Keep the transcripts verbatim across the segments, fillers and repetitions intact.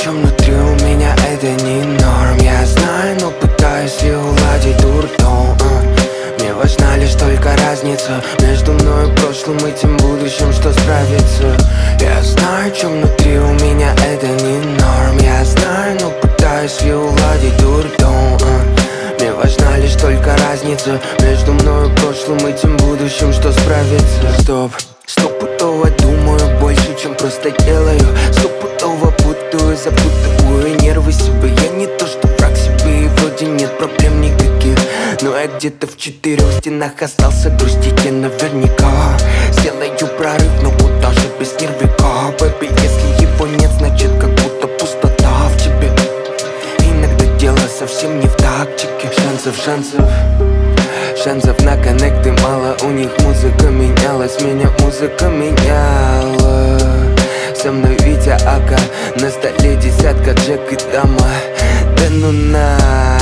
что внутри у меня это не норм. Я знаю, но пытаюсь и уладить дурдом. Мне важна лишь только разница между мной и прошлым и тем будущим, что справится. Я знаю, что внутри у меня это не норм. Я знаю, но пытаюсь и уладить дурдом. Мне важна лишь только разница между мной и прошлым и тем будущим, что справится. Стоп, стопудово думаю больше, чем просто делаю. Стопудово путаю, запутываю нервы себе. Я не то, что враг себе, и вроде нет проблем никаких, но я где-то в четырех стенах остался грустить я наверняка. Сделаю прорыв, но куда же без нервика, бэби? Если его нет, значит как будто пустота в тебе. Иногда дело совсем не в тактике. Шансов, шансов Шансов на коннекты мало, у них музыка менялась, меня музыка меняла. Со мной Витя Ака, на столе десятка, Джек и дама. Да ну на,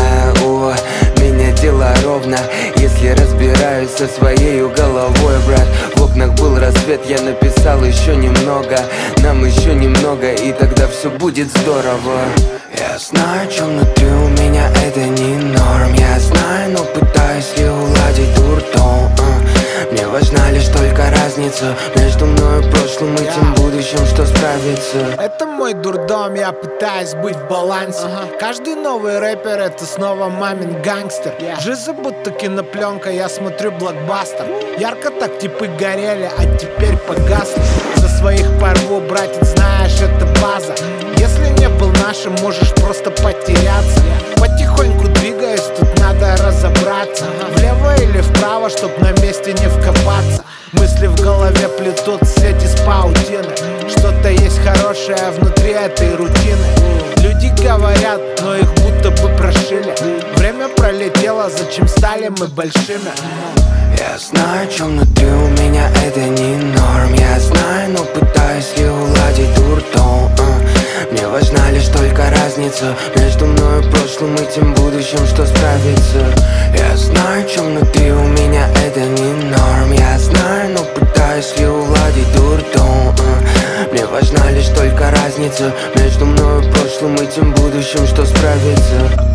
о, меня дело ровно, если разбираюсь со своей головой, брат. В окнах был рассвет, я написал еще немного, нам еще немного, и тогда все будет здорово. Я знаю, что внутри у меня это не норм. Я знаю, но пытаюсь и уладить дурдом. Мне важна лишь только разница между мной и прошлым и тем будущим, что справится. Это мой дурдом, я пытаюсь быть в балансе. uh-huh. Каждый новый рэпер — это снова мамин гангстер. yeah. Жизнь будто кинопленка, я смотрю блокбастер. Ярко так типы горели, а теперь погасли. За своих порву, братец, знаешь, это база. Если не был нашим, можешь просто потеряться. Потихоньку двигаюсь, тут надо разобраться. Влево или вправо, чтоб на месте не вкопаться. Мысли в голове плетут сеть из паутины. Что-то есть хорошее внутри этой рутины. Люди говорят, но их будто бы прошили. Время пролетело, зачем стали мы большими? Я знаю, что внутри у меня это не норм. Я знаю, но пытаюсь и уладить дурдом. Мне важна лишь только разница между мной и прошлым и тем будущим, что справится. Я знаю, что внутри у меня это не норм. Я знаю, но пытаюсь и уладить дурдом. Мне важна лишь только разница между мной и прошлым и тем будущим, что справится.